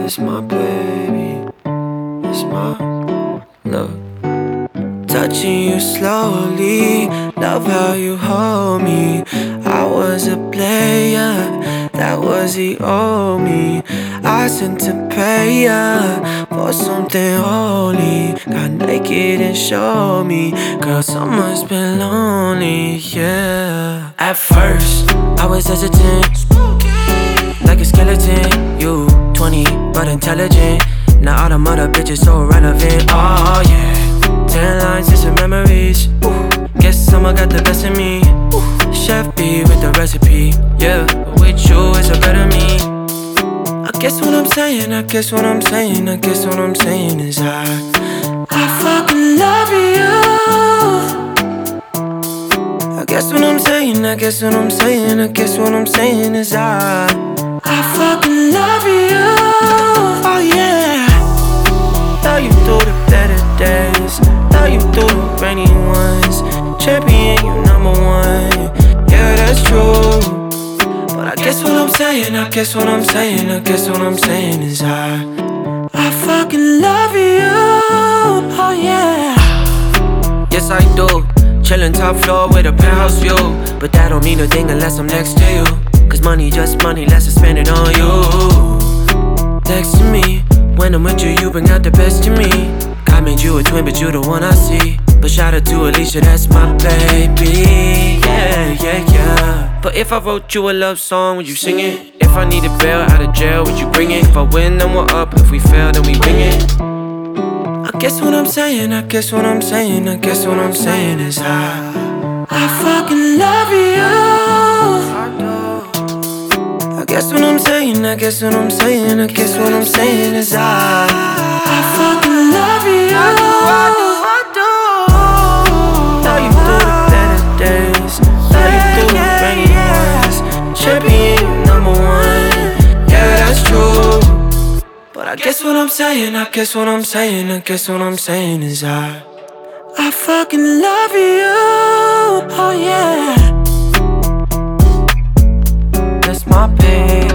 It's my baby, it's my love. Touching you slowly, love how you hold me. I was a player, that was the old me. I sent to pay ya for something holy. Got naked and showed me, girl, summer's been lonely, yeah. At first, I was hesitant, like a skeleton. You 20, but intelligent. Now all them other bitches so relevant, oh yeah. 10 lines and some memories. Ooh, guess someone got the best of me. Ooh, Chef B with the recipe. Yeah, but with you it's a better me. I guess what I'm saying, I guess what I'm saying, I guess what I'm saying is I fucking love you. I guess what I'm saying, I guess what I'm saying, I guess what I'm saying is I fucking love you. Oh yeah. Love you through the better days, love you through the rainy ones. Champion, you #1, yeah, that's true. But I guess what I'm saying, I guess what I'm saying, I guess what I'm saying is I fucking love you, oh yeah. Yes I do, chillin' top floor with a penthouse view. But that don't mean a thing unless I'm next to you. Cause money just money, let's just spend it on you. Next to me, when I'm with you, you bring out the best in me. God made you a twin, but you the one I see. But shout out to Alicia, that's my baby. Yeah, yeah, yeah. But if I wrote you a love song, would you sing it? If I need a bail out of jail, would you bring it? If I win, then we're up. If we fail, then we wing it. I guess what I'm saying, I guess what I'm saying, I guess what I'm saying is I fucking love you. I guess what I'm saying, I guess what I'm saying, I guess what I'm saying is I fucking love you. I do. Love you through the better days, love you through the rainy ones. Champion, you #1, yeah, that's true. But I guess what I'm saying, I guess what I'm saying, I guess what I'm saying is I fucking love you, oh yeah. That's my baby.